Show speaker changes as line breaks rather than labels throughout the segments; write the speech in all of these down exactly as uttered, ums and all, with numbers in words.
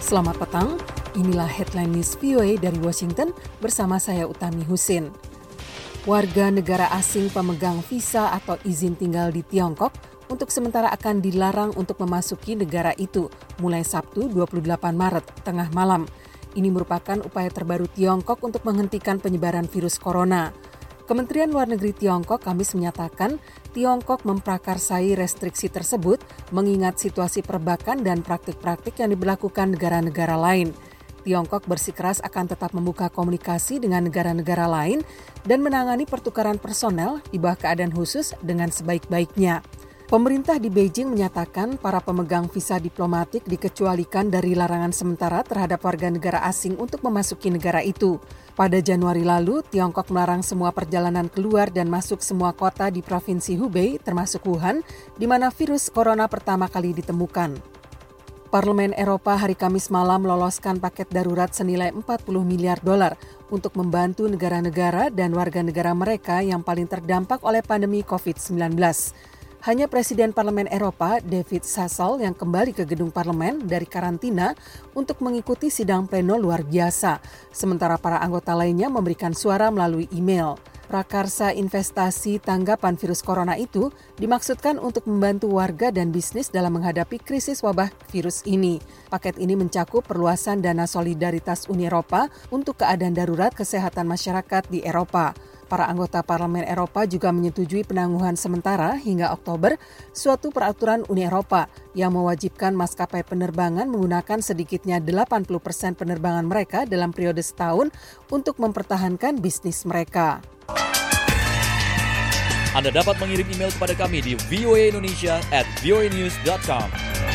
Selamat petang, inilah headline news V O A dari Washington bersama saya Utami Husin. Warga negara asing pemegang visa atau izin tinggal di Tiongkok untuk sementara akan dilarang untuk memasuki negara itu mulai Sabtu dua puluh delapan Maret tengah malam. Ini merupakan upaya terbaru Tiongkok untuk menghentikan penyebaran virus corona. Kementerian Luar Negeri Tiongkok Kamis menyatakan Tiongkok memprakarsai restriksi tersebut mengingat situasi perbakan dan praktik-praktik yang diberlakukan negara-negara lain. Tiongkok bersikeras akan tetap membuka komunikasi dengan negara-negara lain dan menangani pertukaran personel di bawah keadaan khusus dengan sebaik-baiknya. Pemerintah di Beijing menyatakan para pemegang visa diplomatik dikecualikan dari larangan sementara terhadap warga negara asing untuk memasuki negara itu. Pada Januari lalu, Tiongkok melarang semua perjalanan keluar dan masuk semua kota di Provinsi Hubei, termasuk Wuhan, di mana virus corona pertama kali ditemukan. Parlemen Eropa hari Kamis malam meloloskan paket darurat senilai empat puluh miliar dolar untuk membantu negara-negara dan warga negara mereka yang paling terdampak oleh pandemi covid sembilan belas. Hanya Presiden Parlemen Eropa, David Sassol, yang kembali ke gedung parlemen dari karantina untuk mengikuti sidang pleno luar biasa, sementara para anggota lainnya memberikan suara melalui email. Prakarsa investasi tanggapan virus corona itu dimaksudkan untuk membantu warga dan bisnis dalam menghadapi krisis wabah virus ini. Paket ini mencakup perluasan dana solidaritas Uni Eropa untuk keadaan darurat kesehatan masyarakat di Eropa. Para anggota Parlemen Eropa juga menyetujui penangguhan sementara hingga Oktober suatu peraturan Uni Eropa yang mewajibkan maskapai penerbangan menggunakan sedikitnya delapan puluh persen penerbangan mereka dalam periode setahun untuk mempertahankan bisnis mereka.
Anda dapat mengirim email kepada kami di voaindonesia at voanews dot com.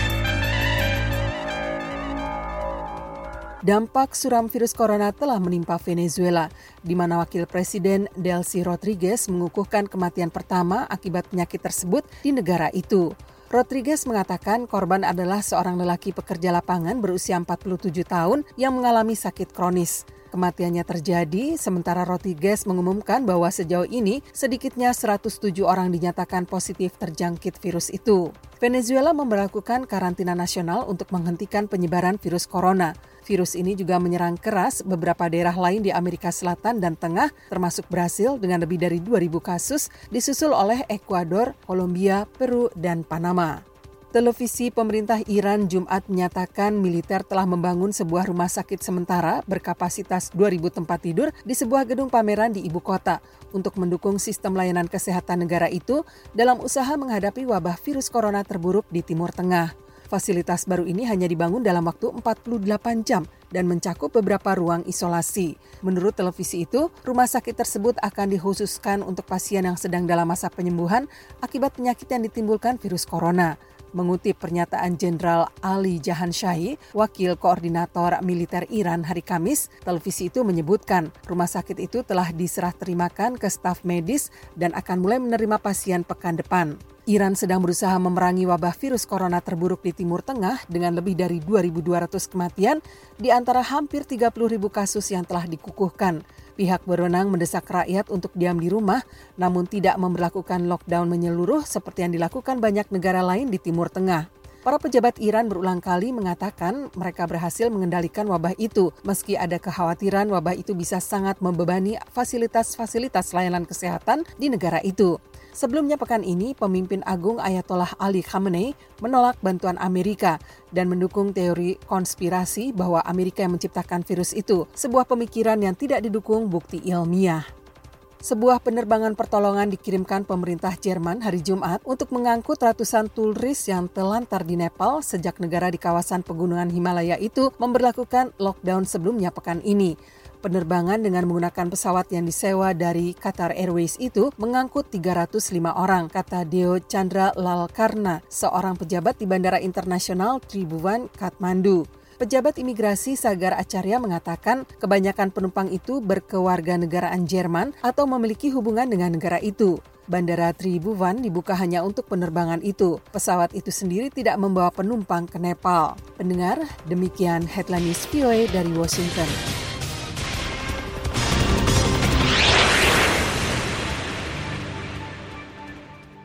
Dampak suram virus corona telah menimpa Venezuela, di mana Wakil Presiden Delcy Rodriguez mengukuhkan kematian pertama akibat penyakit tersebut di negara itu. Rodriguez mengatakan korban adalah seorang lelaki pekerja lapangan berusia empat puluh tujuh tahun yang mengalami sakit kronis. Kematiannya terjadi sementara Rodriguez mengumumkan bahwa sejauh ini sedikitnya seratus tujuh orang dinyatakan positif terjangkit virus itu. Venezuela memberlakukan karantina nasional untuk menghentikan penyebaran virus corona. Virus ini juga menyerang keras beberapa daerah lain di Amerika Selatan dan Tengah, termasuk Brasil dengan lebih dari dua ribu kasus, disusul oleh Ekuador, Kolombia, Peru, dan Panama. Televisi pemerintah Iran Jumat menyatakan militer telah membangun sebuah rumah sakit sementara berkapasitas dua ribu tempat tidur di sebuah gedung pameran di ibu kota untuk mendukung sistem layanan kesehatan negara itu dalam usaha menghadapi wabah virus corona terburuk di Timur Tengah. Fasilitas baru ini hanya dibangun dalam waktu empat puluh delapan jam dan mencakup beberapa ruang isolasi. Menurut televisi itu, rumah sakit tersebut akan dikhususkan untuk pasien yang sedang dalam masa penyembuhan akibat penyakit yang ditimbulkan virus corona. Mengutip pernyataan Jenderal Ali Jahanshahi, Wakil Koordinator Militer Iran hari Kamis, televisi itu menyebutkan rumah sakit itu telah diserah terimakan ke staf medis dan akan mulai menerima pasien pekan depan. Iran sedang berusaha memerangi wabah virus corona terburuk di Timur Tengah dengan lebih dari dua ribu dua ratus kematian di antara hampir tiga puluh ribu kasus yang telah dikukuhkan. Pihak berwenang mendesak rakyat untuk diam di rumah, namun tidak memberlakukan lockdown menyeluruh seperti yang dilakukan banyak negara lain di Timur Tengah. Para pejabat Iran berulang kali mengatakan mereka berhasil mengendalikan wabah itu, meski ada kekhawatiran wabah itu bisa sangat membebani fasilitas-fasilitas layanan kesehatan di negara itu. Sebelumnya pekan ini, pemimpin agung Ayatollah Ali Khamenei menolak bantuan Amerika dan mendukung teori konspirasi bahwa Amerika yang menciptakan virus itu, sebuah pemikiran yang tidak didukung bukti ilmiah. Sebuah penerbangan pertolongan dikirimkan pemerintah Jerman hari Jumat untuk mengangkut ratusan turis yang terlantar di Nepal sejak negara di kawasan pegunungan Himalaya itu memberlakukan lockdown sebelumnya pekan ini. Penerbangan dengan menggunakan pesawat yang disewa dari Qatar Airways itu mengangkut tiga ratus lima orang, kata Deo Chandra Lalkarna, seorang pejabat di Bandara Internasional Tribhuvan, Kathmandu. Pejabat imigrasi Sagar Acharya mengatakan kebanyakan penumpang itu berkewarganegaraan Jerman atau memiliki hubungan dengan negara itu. Bandara Tribhuvan dibuka hanya untuk penerbangan itu. Pesawat itu sendiri tidak membawa penumpang ke Nepal. Pendengar, demikian headline news V O A dari Washington.